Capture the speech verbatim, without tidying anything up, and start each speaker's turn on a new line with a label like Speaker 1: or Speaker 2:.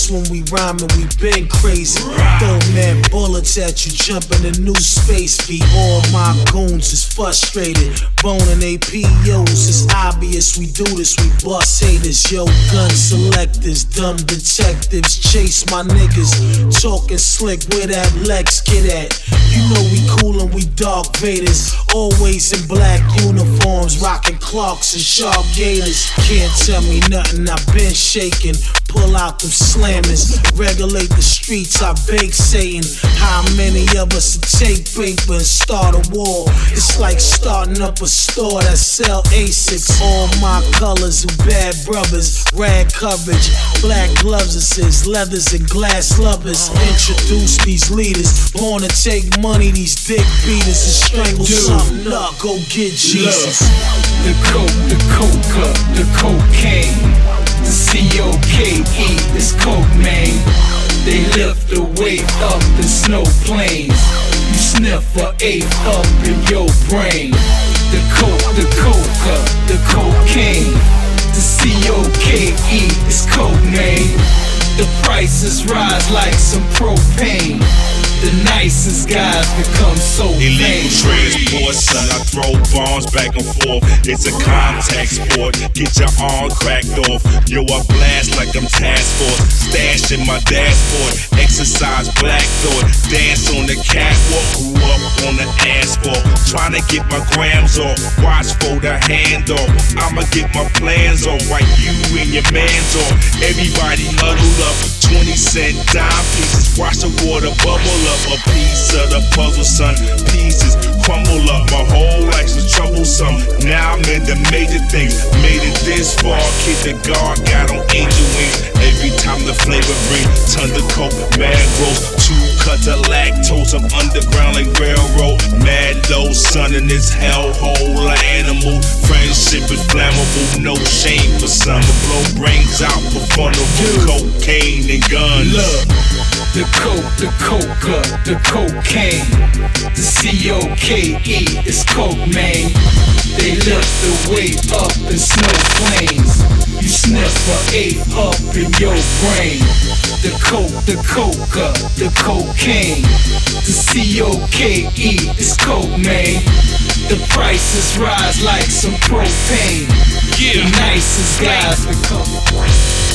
Speaker 1: Cause when we rhyming, we been crazy. Throw mad bullets at you, jumping a new space. Be all my goons is frustrated, boning A P Os. It's obvious we do this, we bust haters. Yo, gun selectors, dumb detectives, chase my niggas. Talking slick, where that Lex get at? You know we cool and we Dark Vaders. Always in black uniforms, rocking Clarks and sharp gators. Can't tell me nothing, I've been shaking. Pull out them slammers, regulate the streets, I bake Satan. How many of us would take paper and start a war? It's like starting up a store that sell Asics. All my colors who bad brothers, rag coverage, black gloves it says leathers and glass lovers. Introduce these leaders, born to take money, these dick beaters and strangle something up. Go get Jesus.
Speaker 2: Look, the coke, the coca, the cocaine, the C O K E is coke, man. They lift the weight up in snow plains. You sniff a eighth up in your brain. The coke, the coca, the cocaine, the C O K E is coke, man. The prices rise like some propane. The nicest guys become so
Speaker 3: illegal transport, son. I throw bombs back and forth. It's a contact sport. Get your arm cracked off. Yo, I blast like I'm task force. Stash in my dashboard. Exercise black thought. Dance on the catwalk. Grew up on the asphalt. Trying to get my grams off. Watch for the handoff. I'ma get my plans off. Wipe you and your mans off. Everybody huddled up. twenty cent dime pieces. Watch the water bubble up. A piece of the puzzle, son. Pieces crumble up. My whole life's was troublesome. Now I'm in the major things. Made it this far. Kid the guard got on angel wings. Every time the flavor ring. Ton of coke, mad gross. Two cuts of lactose. I'm underground like railroad. Mad low, son, in this hellhole. Animal. Friendship is flammable. No shame for some. To blow brains out for fun of cocaine and guns.
Speaker 2: Look, the coke, the coca, the cocaine, the C O K E is coke, man. They lift the weight up in snow plains. You sniff a eighth up in your brain. The coke, the coca, the cocaine, the C O K E is coke, man. The prices rise like some propane.
Speaker 3: Yeah.
Speaker 2: The nicest guys become